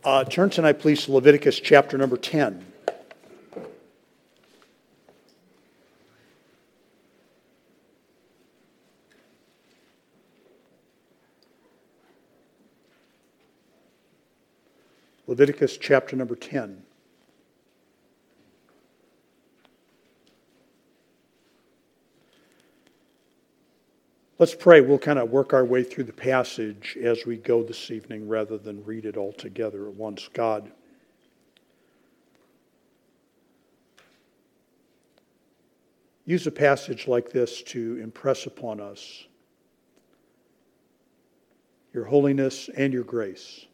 Turn tonight, please, to Leviticus chapter number 10. Leviticus chapter number 10. Let's pray. We'll kind of work our way through the passage as we go this evening rather than read it all together at once. God, use a passage like this to impress upon us your holiness and your grace.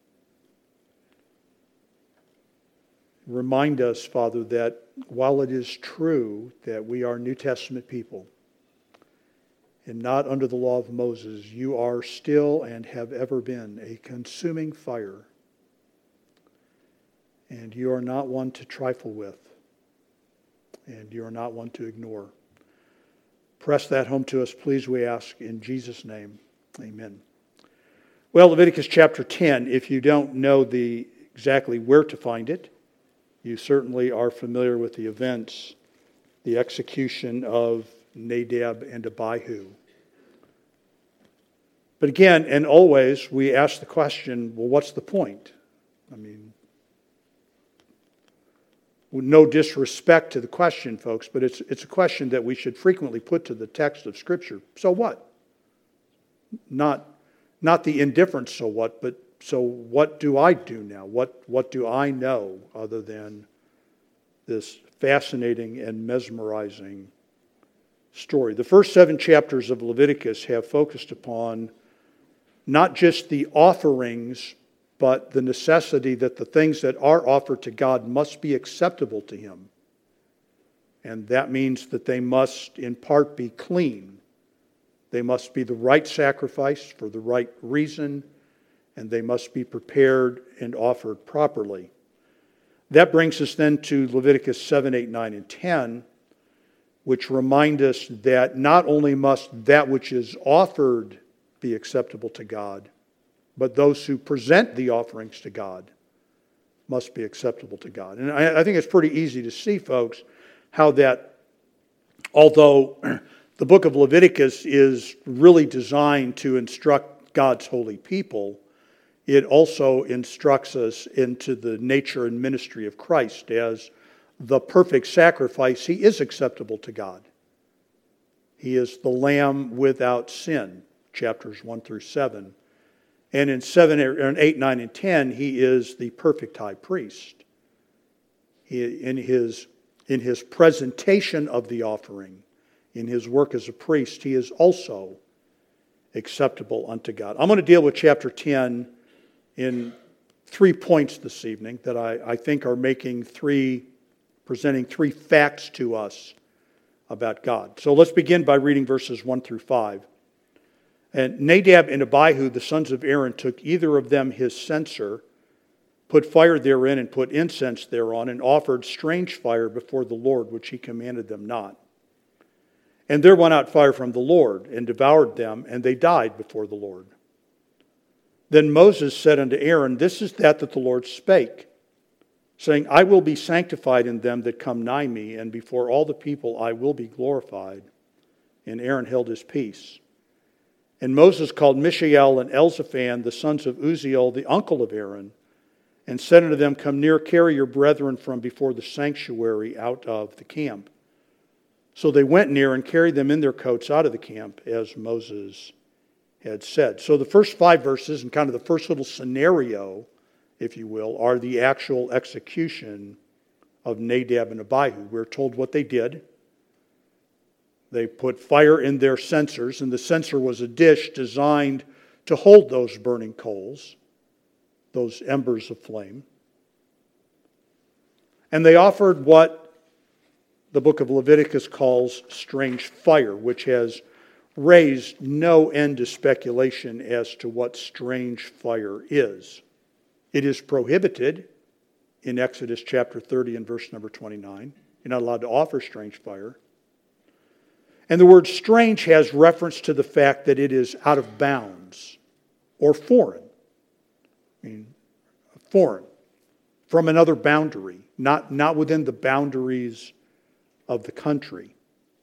Remind us, Father, that while it is true that we are New Testament people, and not under the law of Moses, you are still and have ever been a consuming fire. And you are not one to trifle with. And you are not one to ignore. Press that home to us, please, we ask, in Jesus' name. Amen. Well, Leviticus chapter 10, if you don't know exactly where to find it, you certainly are familiar with the events, the execution of Nadab and Abihu. But again, and always, we ask the question, well, what's the point? I mean, with no disrespect to the question, folks, but it's a question that we should frequently put to the text of Scripture. So what? Not the indifferent so what, but so what do I do now? What do I know other than this fascinating and mesmerizing story? The first 7 chapters of Leviticus have focused upon not just the offerings, but the necessity that the things that are offered to God must be acceptable to Him. And that means that they must, in part, be clean. They must be the right sacrifice for the right reason, and they must be prepared and offered properly. That brings us then to Leviticus 7, 8, 9, and 10, which remind us that not only must that which is offered be acceptable to God, but those who present the offerings to God must be acceptable to God. And I think it's pretty easy to see, folks, how that, although the book of Leviticus is really designed to instruct God's holy people, it also instructs us into the nature and ministry of Christ as the perfect sacrifice. He is acceptable to God. He is the Lamb without sin, chapters 1 through 7. And in 8, 9, and 10, He is the perfect high priest. In his presentation of the offering, in His work as a priest, He is also acceptable unto God. I'm going to deal with chapter 10 in 3 points this evening that I think are presenting 3 facts to us about God. So let's begin by reading verses 1 through 5. And Nadab and Abihu, the sons of Aaron, took either of them his censer, put fire therein, and put incense thereon, and offered strange fire before the Lord, which He commanded them not. And there went out fire from the Lord, and devoured them, and they died before the Lord. Then Moses said unto Aaron, This is that the Lord spake, saying, I will be sanctified in them that come nigh me, and before all the people I will be glorified. And Aaron held his peace. And Moses called Mishael and Elzaphan, the sons of Uzziel, the uncle of Aaron, and said unto them, Come near, carry your brethren from before the sanctuary out of the camp. So they went near and carried them in their coats out of the camp, as Moses had said. So the first 5 verses, and kind of the first little scenario, if you will, are the actual execution of Nadab and Abihu. We're told what they did. They put fire in their censers, and the censer was a dish designed to hold those burning coals, those embers of flame. And they offered what the book of Leviticus calls strange fire, which has raised no end of speculation as to what strange fire is. It is prohibited in Exodus chapter 30 and verse number 29. You're not allowed to offer strange fire. And the word strange has reference to the fact that it is out of bounds or foreign. I mean, foreign, from another boundary, not within the boundaries of the country.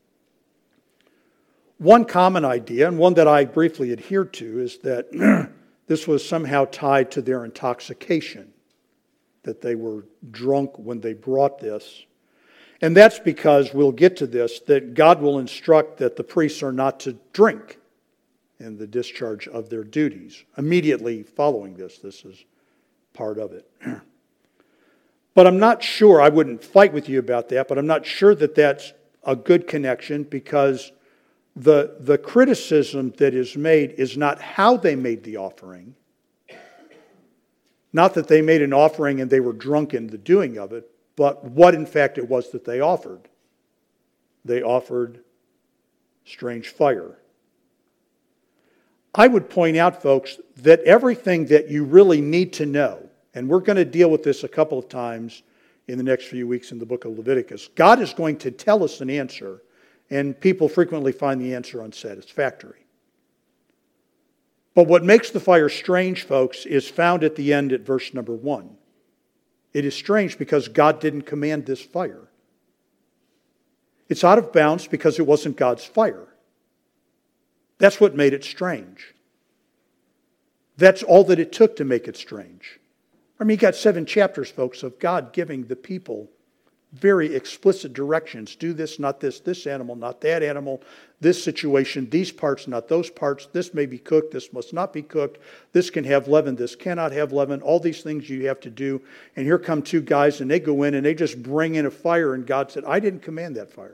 One common idea, and one that I briefly adhered to, is that this was somehow tied to their intoxication, that they were drunk when they brought this. And that's because, we'll get to this, that God will instruct that the priests are not to drink in the discharge of their duties. Immediately following this is part of it. But I'm not sure, I wouldn't fight with you about that, but I'm not sure that that's a good connection, because the criticism that is made is not how they made the offering. Not that they made an offering and they were drunk in the doing of it, but what in fact it was that they offered. They offered strange fire. I would point out, folks, that everything that you really need to know, and we're going to deal with this a couple of times in the next few weeks in the book of Leviticus, God is going to tell us an answer, and people frequently find the answer unsatisfactory. But what makes the fire strange, folks, is found at the end at verse number 1. It is strange because God didn't command this fire. It's out of bounds because it wasn't God's fire. That's what made it strange. That's all that it took to make it strange. I mean, you got 7 chapters, folks, of God giving the people very explicit directions. Do this, not this animal, not that animal, this situation, these parts, not those parts. This may be cooked, this must not be cooked. This can have leaven, this cannot have leaven. All these things you have to do. And here come 2 guys and they go in and they just bring in a fire, and God said, I didn't command that fire.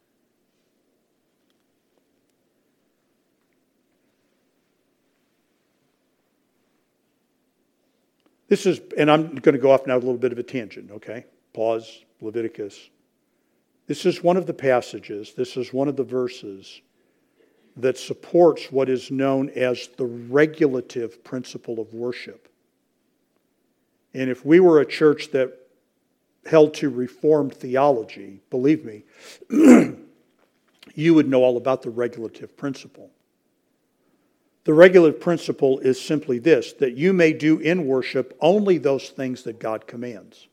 This is, and I'm going to go off now a little bit of a tangent, okay? Pause, Leviticus. This is one of the passages, this is one of the verses that supports what is known as the regulative principle of worship. And if we were a church that held to Reformed theology, believe me, you would know all about the regulative principle. The regulative principle is simply this, that you may do in worship only those things that God commands.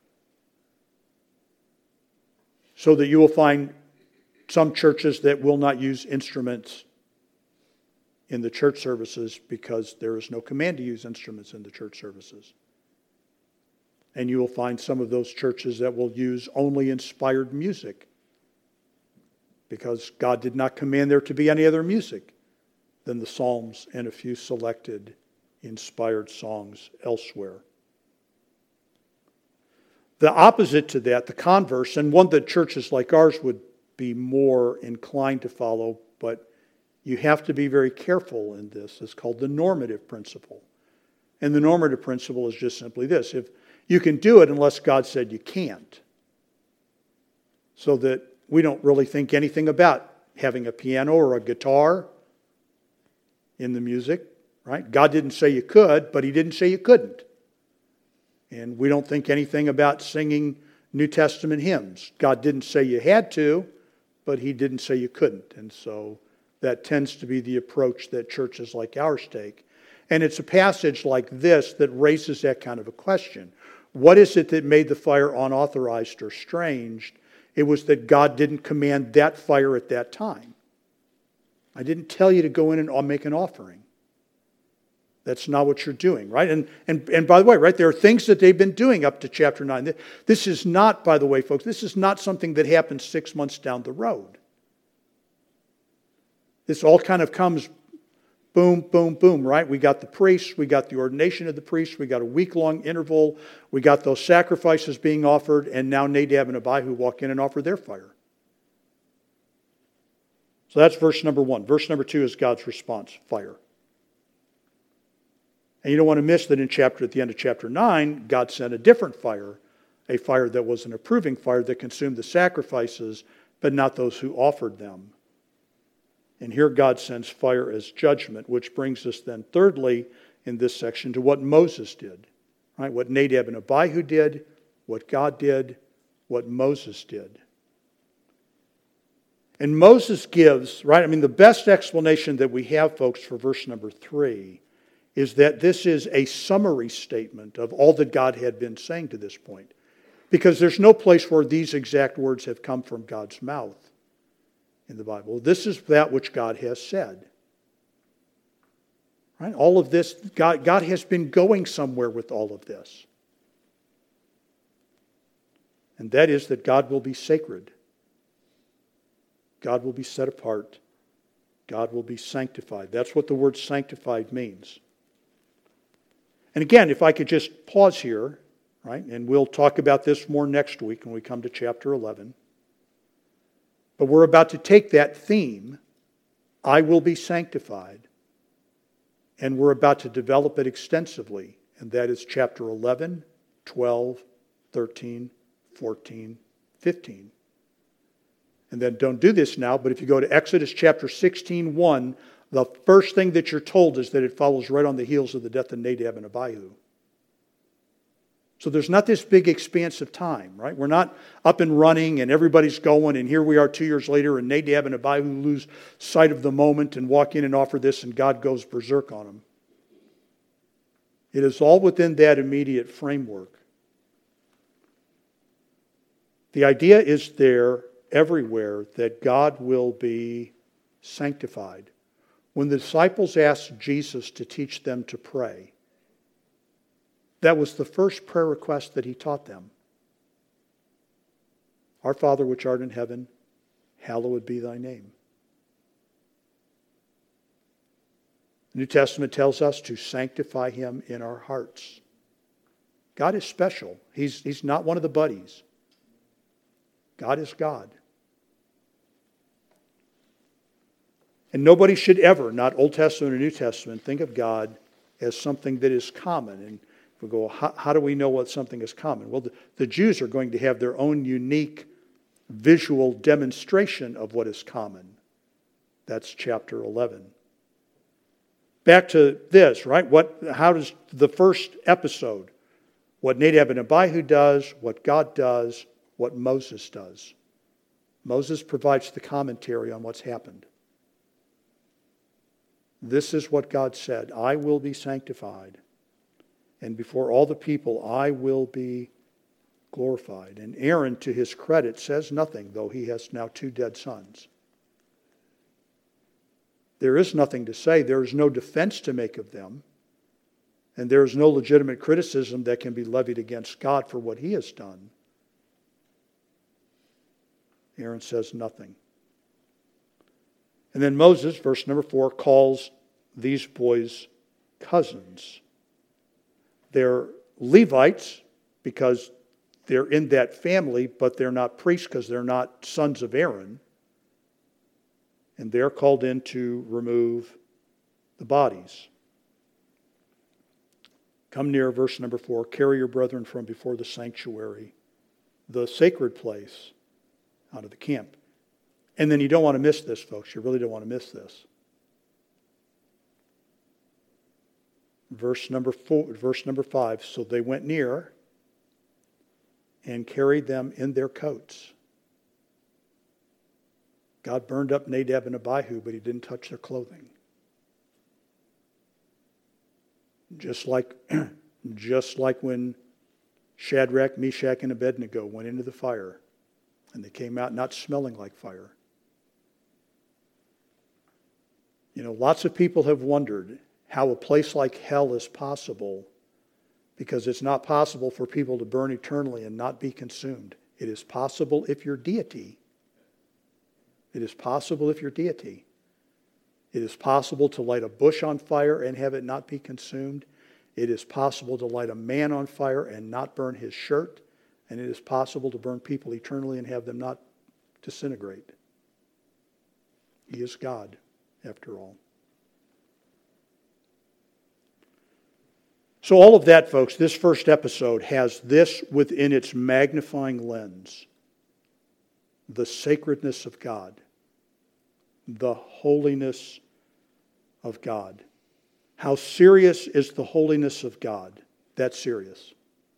So that you will find some churches that will not use instruments in the church services because there is no command to use instruments in the church services. And you will find some of those churches that will use only inspired music because God did not command there to be any other music than the Psalms and a few selected inspired songs elsewhere. The opposite to that, the converse, and one that churches like ours would be more inclined to follow, but you have to be very careful in this, is called the normative principle. And the normative principle is just simply this: if you can do it unless God said you can't. So that we don't really think anything about having a piano or a guitar in the music, right? God didn't say you could, but He didn't say you couldn't. And we don't think anything about singing New Testament hymns. God didn't say you had to, but He didn't say you couldn't. And so that tends to be the approach that churches like ours take. And it's a passage like this that raises that kind of a question. What is it that made the fire unauthorized or strange? It was that God didn't command that fire at that time. I didn't tell you to go in and make an offering. That's not what you're doing, right? And by the way, right, there are things that they've been doing up to chapter 9. This is not, by the way, folks, this is not something that happens 6 months down the road. This all kind of comes boom, boom, boom, right? We got the priests, we got the ordination of the priests, we got a week-long interval, we got those sacrifices being offered, and now Nadab and Abihu walk in and offer their fire. So that's verse number 1. Verse number 2 is God's response, fire. And you don't want to miss that at the end of chapter 9, God sent a different fire, a fire that was an approving fire that consumed the sacrifices, but not those who offered them. And here God sends fire as judgment, which brings us then thirdly in this section to what Moses did. Right? What Nadab and Abihu did, what God did, what Moses did. And Moses gives, right, I mean, the best explanation that we have, folks, for verse number 3 is that this is a summary statement of all that God had been saying to this point. Because there's no place where these exact words have come from God's mouth in the Bible. This is that which God has said. Right? All of this, God has been going somewhere with all of this. And that is that God will be sacred. God will be set apart. God will be sanctified. That's what the word sanctified means. And again, if I could just pause here, right? And we'll talk about this more next week when we come to chapter 11. But we're about to take that theme, I will be sanctified, and we're about to develop it extensively. And that is chapter 11, 12, 13, 14, 15. And then don't do this now, but if you go to Exodus chapter 16, 1, the first thing that you're told is that it follows right on the heels of the death of Nadab and Abihu. So there's not this big expanse of time, right? We're not up and running and everybody's going and here we are 2 years later and Nadab and Abihu lose sight of the moment and walk in and offer this and God goes berserk on them. It is all within that immediate framework. The idea is there everywhere that God will be sanctified. When the disciples asked Jesus to teach them to pray, that was the first prayer request that he taught them. Our Father which art in heaven, hallowed be thy name. The New Testament tells us to sanctify him in our hearts. God is special. He's not one of the buddies. God is God. And nobody should ever, not Old Testament or New Testament, think of God as something that is common. And if we go, how do we know what something is common? Well, the Jews are going to have their own unique visual demonstration of what is common. That's chapter 11. Back to this, right? How does the first episode, what Nadab and Abihu does, what God does, what Moses does. Moses provides the commentary on what's happened. This is what God said, I will be sanctified, and before all the people I will be glorified. And Aaron, to his credit, says nothing, though he has now 2 dead sons. There is nothing to say. There is no defense to make of them. And there is no legitimate criticism that can be levied against God for what he has done. Aaron says nothing. And then Moses, verse number 4, calls these boys cousins. They're Levites because they're in that family, but they're not priests because they're not sons of Aaron. And they're called in to remove the bodies. Come near, verse number 4, carry your brethren from before the sanctuary, the sacred place, out of the camp. And then you don't want to miss this, folks. You really don't want to miss this. Verse number 5, so they went near and carried them in their coats. God burned up Nadab and Abihu, but he didn't touch their clothing. Just like when Shadrach, Meshach, and Abednego went into the fire, and they came out not smelling like fire. You know, lots of people have wondered how a place like hell is possible, because it's not possible for people to burn eternally and not be consumed. It is possible if you're deity. It is possible if you're deity. It is possible to light a bush on fire and have it not be consumed. It is possible to light a man on fire and not burn his shirt. And it is possible to burn people eternally and have them not disintegrate. He is God, after all. So all of that, folks, this first episode has this within its magnifying lens. The sacredness of God. The holiness of God. How serious is the holiness of God? That's serious.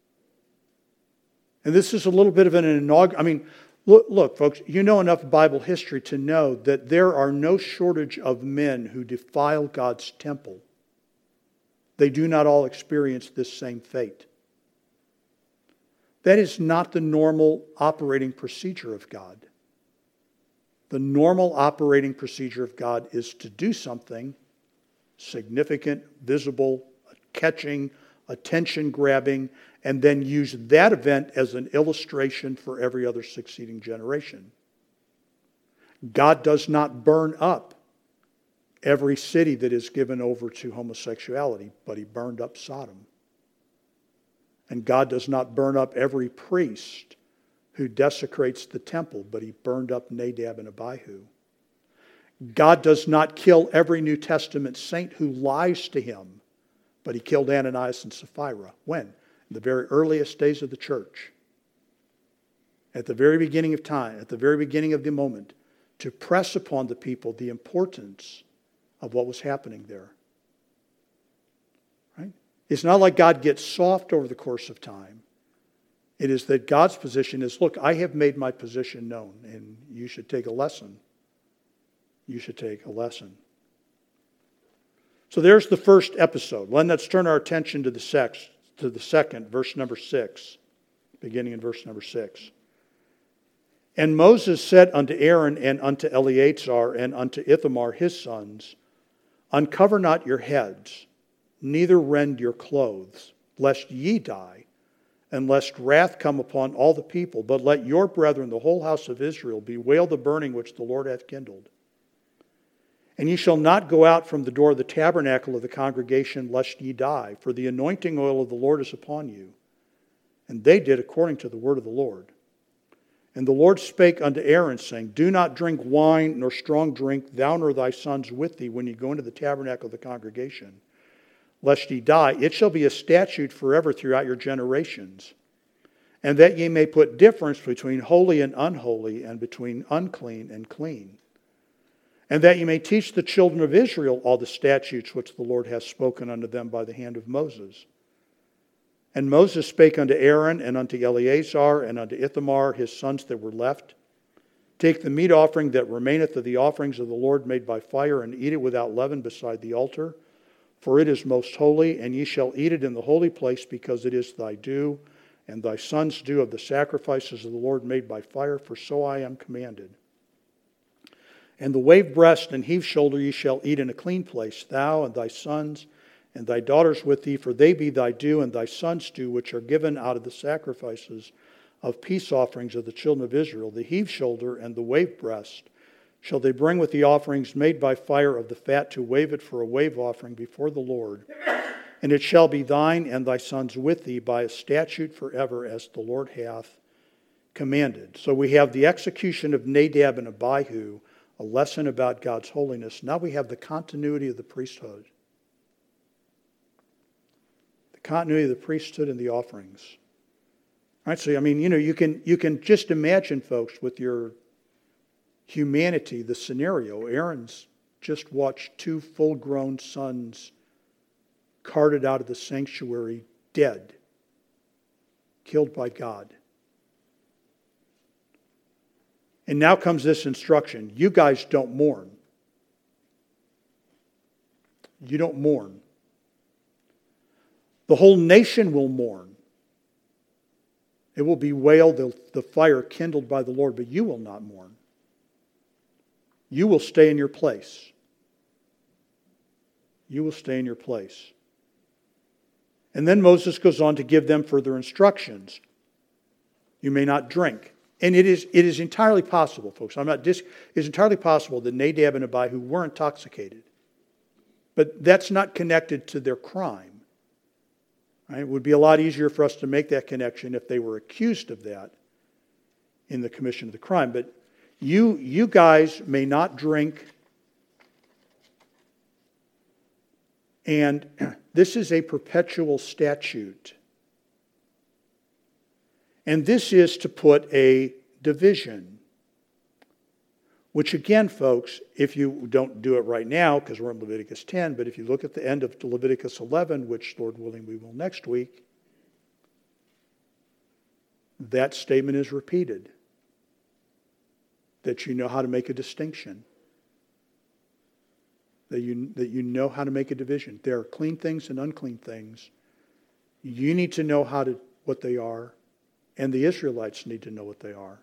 And this is a little bit of an inaugural. I mean, look, folks, you know enough Bible history to know that there are no shortage of men who defile God's temple. They do not all experience this same fate. That is not the normal operating procedure of God. The normal operating procedure of God is to do something significant, visible, catching, attention-grabbing, and then use that event as an illustration for every other succeeding generation. God does not burn up every city that is given over to homosexuality, but He burned up Sodom. And God does not burn up every priest who desecrates the temple, but He burned up Nadab and Abihu. God does not kill every New Testament saint who lies to Him, but He killed Ananias and Sapphira. When? In the very earliest days of the church. At the very beginning of time, at the very beginning of the moment, to press upon the people the importance of what was happening there. Right? It's not like God gets soft over the course of time. It is that God's position is, look, I have made my position known, and you should take a lesson. You should take a lesson. So there's the first episode. Let's turn our attention to the second, verse number 6, beginning in verse number 6. And Moses said unto Aaron and unto Eleazar and unto Ithamar his sons, Uncover not your heads, neither rend your clothes, lest ye die, and lest wrath come upon all the people. But let your brethren, the whole house of Israel, bewail the burning which the Lord hath kindled. And ye shall not go out from the door of the tabernacle of the congregation, lest ye die, for the anointing oil of the Lord is upon you. And they did according to the word of the Lord. And the Lord spake unto Aaron, saying, Do not drink wine nor strong drink, thou nor thy sons with thee, when ye go into the tabernacle of the congregation, lest ye die. It shall be a statute forever throughout your generations. And that ye may put difference between holy and unholy, and between unclean and clean. And that ye may teach the children of Israel all the statutes which the Lord hath spoken unto them by the hand of Moses. And Moses spake unto Aaron and unto Eleazar and unto Ithamar his sons that were left, Take the meat offering that remaineth of the offerings of the Lord made by fire, and eat it without leaven beside the altar, for it is most holy, and ye shall eat it in the holy place, because it is thy due, and thy sons' due of the sacrifices of the Lord made by fire, for so I am commanded. And the wave breast and heave shoulder ye shall eat in a clean place, thou and thy sons and thy daughters with thee, for they be thy due and thy sons' due, which are given out of the sacrifices of peace offerings of the children of Israel. The heave shoulder and the wave breast shall they bring with the offerings made by fire of the fat, to wave it for a wave offering before the Lord. And it shall be thine and thy sons with thee by a statute forever, as the Lord hath commanded. So we have the execution of Nadab and Abihu, a lesson about God's holiness. Now we have the continuity of the priesthood. The continuity of the priesthood and the offerings. All right, so you can just imagine, folks, with your humanity, the scenario. Aaron's just watched 2 full-grown sons carted out of the sanctuary dead, killed by God. And now comes this instruction. You guys don't mourn. You don't mourn. The whole nation will mourn. It will bewail the fire kindled by the Lord, but you will not mourn. You will stay in your place. You will stay in your place. And then Moses goes on to give them further instructions. You may not drink. And it is entirely possible, folks. It's entirely possible that Nadab and Abihu were intoxicated. But that's not connected to their crime. Right? It would be a lot easier for us to make that connection if they were accused of that in the commission of the crime. But you guys may not drink. And this is a perpetual statute. And this is to put a division. Which again, folks, if you don't do it right now, because we're in Leviticus 10, but if you look at the end of Leviticus 11, which, Lord willing, we will next week, that statement is repeated. That you know how to make a distinction. that you know how to make a division. There are clean things and unclean things. You need to know what they are, and the Israelites need to know what they are.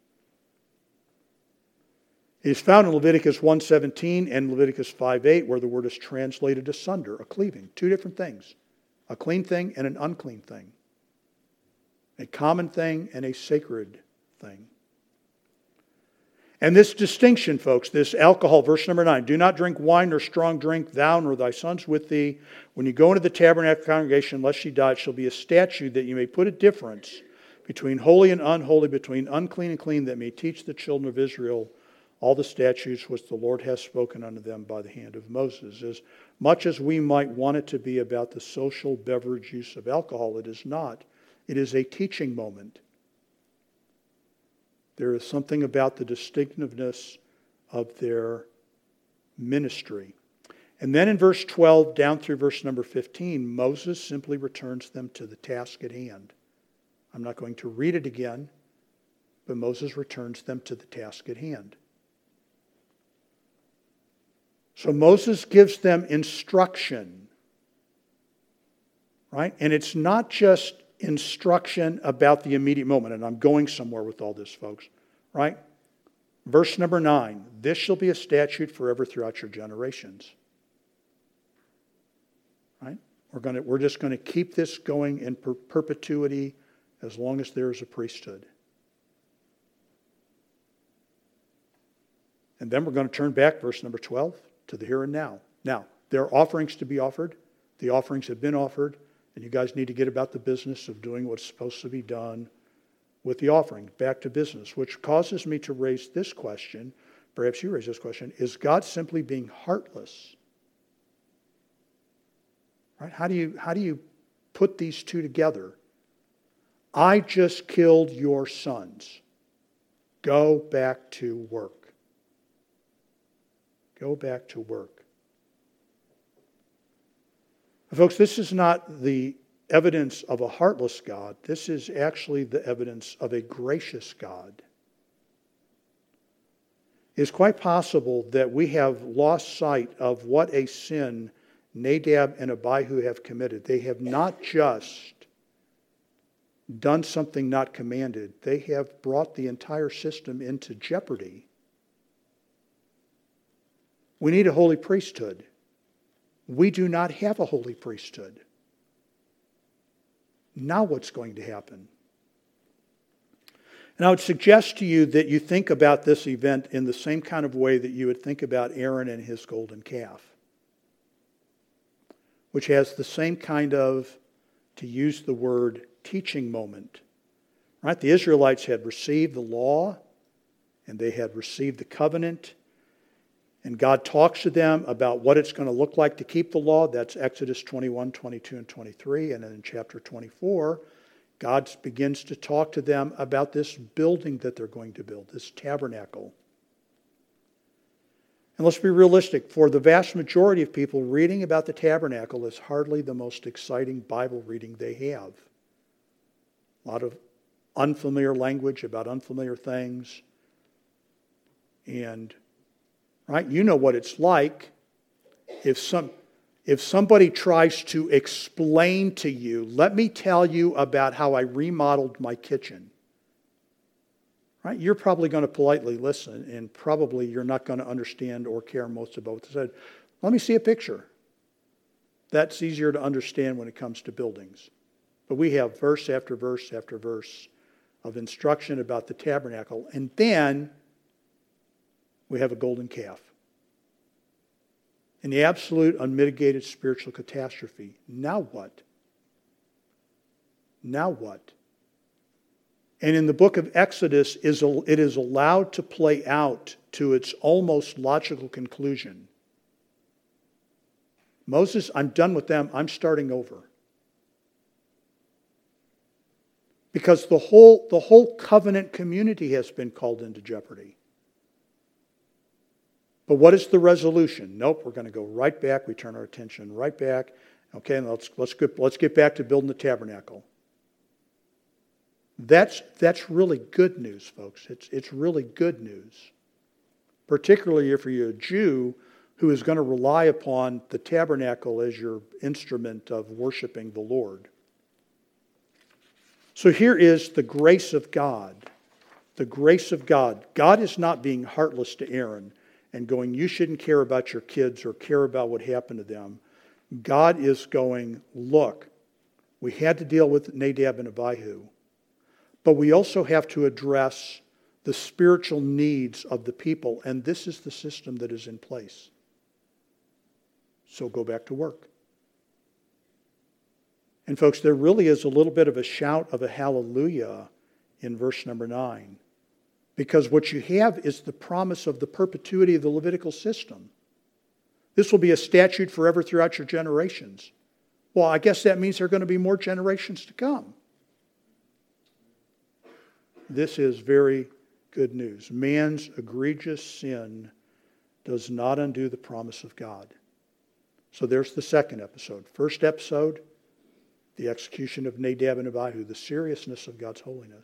It is found in Leviticus 1:17 and Leviticus 5:8, where the word is translated asunder, a cleaving. Two different things. A clean thing and an unclean thing. A common thing and a sacred thing. And this distinction, folks, this alcohol, verse number 9, do not drink wine nor strong drink, thou nor thy sons with thee. When you go into the tabernacle congregation, lest ye die, it shall be a statute that you may put a difference between holy and unholy, between unclean and clean, that may teach the children of Israel all the statutes which the Lord has spoken unto them by the hand of Moses. As much as we might want it to be about the social beverage use of alcohol, it is not. It is a teaching moment. There is something about the distinctiveness of their ministry. And then in verse 12 down through verse number 15, Moses simply returns them to the task at hand. I'm not going to read it again, but Moses returns them to the task at hand. So Moses gives them instruction, right? And it's not just instruction about the immediate moment. And I'm going somewhere with all this, folks. Right? Verse number 9. This shall be a statute forever throughout your generations. Right? We're just going to keep this going in perpetuity as long as there is a priesthood. And then we're going to turn back, verse number 12, to the here and now. Now, there are offerings to be offered. The offerings have been offered. And you guys need to get about the business of doing what's supposed to be done with the offering. Back to business, which causes me to raise this question. Perhaps you raise this question. Is God simply being heartless? Right? How do you put these two together? I just killed your sons. Go back to work. Go back to work. Folks, this is not the evidence of a heartless God. This is actually the evidence of a gracious God. It's quite possible that we have lost sight of what a sin Nadab and Abihu have committed. They have not just done something not commanded. They have brought the entire system into jeopardy. We need a holy priesthood. We do not have a holy priesthood. Now what's going to happen? And I would suggest to you that you think about this event in the same kind of way that you would think about Aaron and his golden calf, which has the same kind of, to use the word, teaching moment. Right? The Israelites had received the law, and they had received the covenant, and God talks to them about what it's going to look like to keep the law. That's Exodus 21, 22, and 23. And then in chapter 24, God begins to talk to them about this building that they're going to build, this tabernacle. And let's be realistic. For the vast majority of people, reading about the tabernacle is hardly the most exciting Bible reading they have. A lot of unfamiliar language about unfamiliar things. And right? You know what it's like if somebody tries to explain to you, let me tell you about how I remodeled my kitchen. Right? You're probably going to politely listen, and probably you're not going to understand or care most about what they said. Let me see a picture. That's easier to understand when it comes to buildings. But we have verse after verse after verse of instruction about the tabernacle. And then we have a golden calf. In the absolute unmitigated spiritual catastrophe. Now what? Now what? And in the book of Exodus, it is allowed to play out to its almost logical conclusion. Moses, I'm done with them. I'm starting over. Because the whole covenant community has been called into jeopardy. But what is the resolution? Nope, we're going to go right back. We turn our attention right back. Okay, and let's get back to building the tabernacle. That's really good news, folks. It's really good news. Particularly if you're a Jew who is going to rely upon the tabernacle as your instrument of worshiping the Lord. So here is the grace of God. The grace of God. God is not being heartless to Aaron and going, you shouldn't care about your kids or care about what happened to them. God is going, look, we had to deal with Nadab and Abihu, but we also have to address the spiritual needs of the people, and this is the system that is in place. So go back to work. And folks, there really is a little bit of a shout of a hallelujah in verse number 9. Because what you have is the promise of the perpetuity of the Levitical system. This will be a statute forever throughout your generations. Well, I guess that means there are going to be more generations to come. This is very good news. Man's egregious sin does not undo the promise of God. So there's the second episode. First episode, the execution of Nadab and Abihu, the seriousness of God's holiness.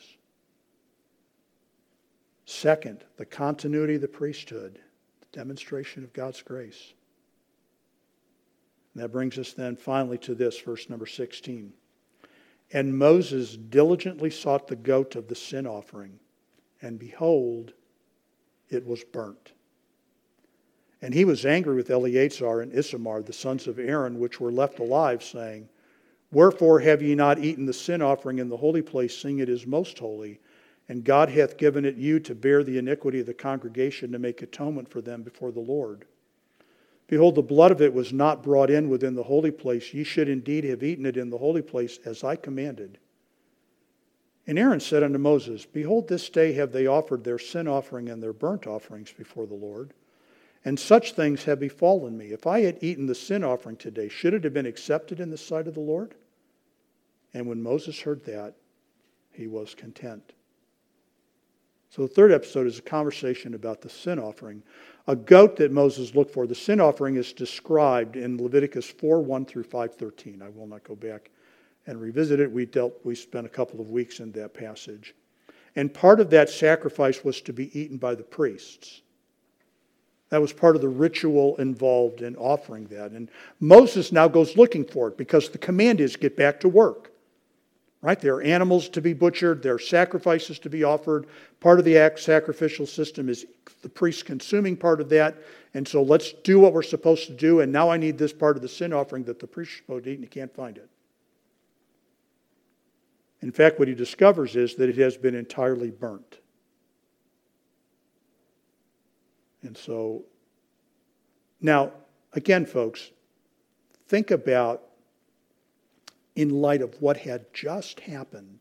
Second, the continuity of the priesthood, the demonstration of God's grace. And that brings us then finally to this, verse number 16. And Moses diligently sought the goat of the sin offering, and behold, it was burnt. And he was angry with Eleazar and Ithamar, the sons of Aaron, which were left alive, saying, Wherefore have ye not eaten the sin offering in the holy place, seeing it is most holy? And God hath given it you to bear the iniquity of the congregation, to make atonement for them before the Lord. Behold, the blood of it was not brought in within the holy place. Ye should indeed have eaten it in the holy place, as I commanded. And Aaron said unto Moses, Behold, this day have they offered their sin offering and their burnt offerings before the Lord. And such things have befallen me. If I had eaten the sin offering today, should it have been accepted in the sight of the Lord? And when Moses heard that, he was content. So the third episode is a conversation about the sin offering. A goat that Moses looked for. The sin offering is described in Leviticus 4:1 through 5:13. I will not go back and revisit it. We spent a couple of weeks in that passage. And part of that sacrifice was to be eaten by the priests. That was part of the ritual involved in offering that. And Moses now goes looking for it because the command is get back to work. Right? There are animals to be butchered. There are sacrifices to be offered. Part of the sacrificial system is the priest consuming part of that. And so let's do what we're supposed to do. And now I need this part of the sin offering that the priest is supposed to eat, and he can't find it. In fact, what he discovers is that it has been entirely burnt. And so, now, again, folks, think about, in light of what had just happened,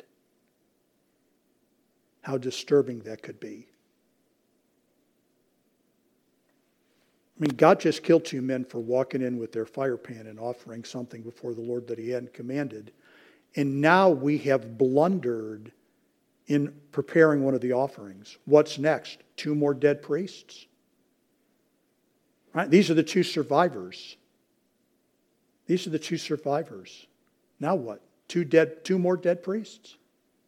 how disturbing that could be. I mean, God just killed 2 men for walking in with their fire pan and offering something before the Lord that he hadn't commanded. And now we have blundered in preparing one of the offerings. What's next? 2 more dead priests? Right? These are the 2 survivors. These are the 2 survivors. Now what? 2 more dead priests?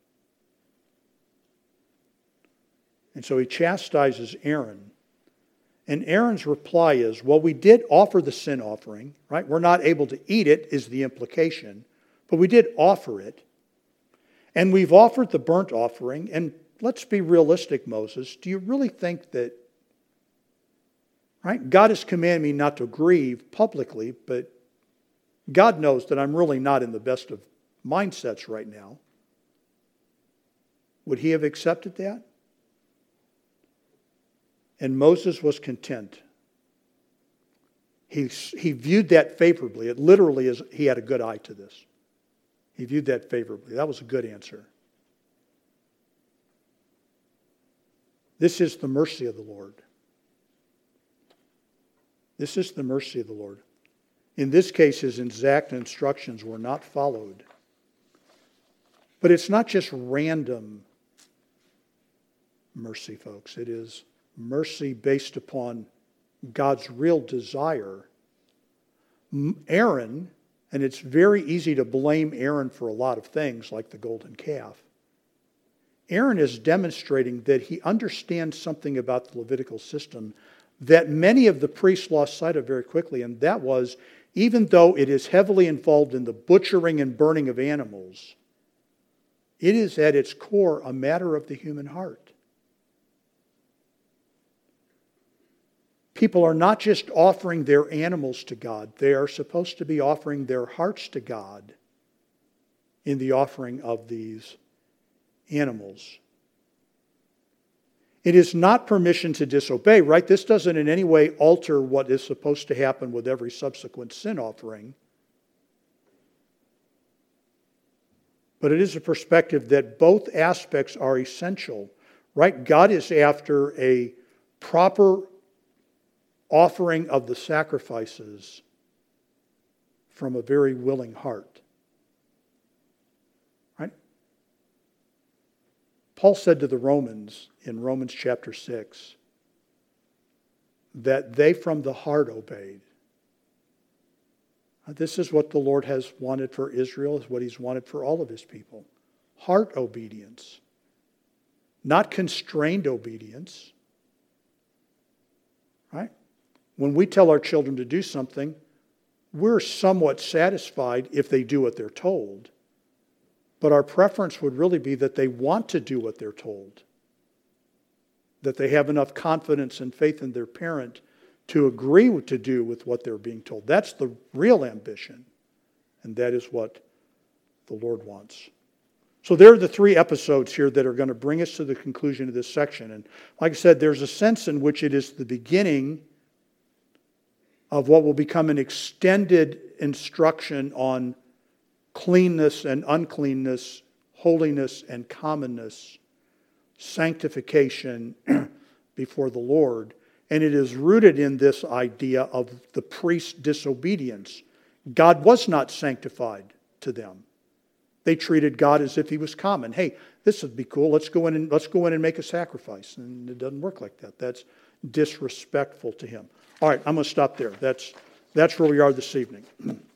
And so he chastises Aaron. And Aaron's reply is, well, we did offer the sin offering, right? We're not able to eat it, is the implication. But we did offer it. And we've offered the burnt offering. And let's be realistic, Moses. Do you really think that, right? God has commanded me not to grieve publicly, but God knows that I'm really not in the best of mindsets right now. Would he have accepted that? And Moses was content. He viewed that favorably. It literally is, he had a good eye to this. He viewed that favorably. That was a good answer. This is the mercy of the Lord. This is the mercy of the Lord. In this case, his exact instructions were not followed. But it's not just random mercy, folks. It is mercy based upon God's real desire. Aaron, and it's very easy to blame Aaron for a lot of things, like the golden calf. Aaron is demonstrating that he understands something about the Levitical system that many of the priests lost sight of very quickly, and that was, even though it is heavily involved in the butchering and burning of animals, it is at its core a matter of the human heart. People are not just offering their animals to God, they are supposed to be offering their hearts to God in the offering of these animals. It is not permission to disobey, right? This doesn't in any way alter what is supposed to happen with every subsequent sin offering. But it is a perspective that both aspects are essential, right? God is after a proper offering of the sacrifices from a very willing heart. Right? Paul said to the Romans in Romans chapter 6 that they from the heart obeyed. This is what the Lord has wanted for Israel, is what He's wanted for all of His people. Heart obedience. Not constrained obedience. Right? When we tell our children to do something, we're somewhat satisfied if they do what they're told. But our preference would really be that they want to do what they're told. That they have enough confidence and faith in their parent to agree to do with what they're being told. That's the real ambition. And that is what the Lord wants. So there are the three episodes here that are going to bring us to the conclusion of this section. And like I said, there's a sense in which it is the beginning of what will become an extended instruction on cleanness and uncleanness, holiness and commonness, sanctification before the Lord. And it is rooted in this idea of the priest's disobedience. God was not sanctified to them. They treated God as if He was common. Hey, this would be cool. Let's go in and make a sacrifice. And it doesn't work like that. That's disrespectful to Him. All right, I'm going to stop there. That's where we are this evening.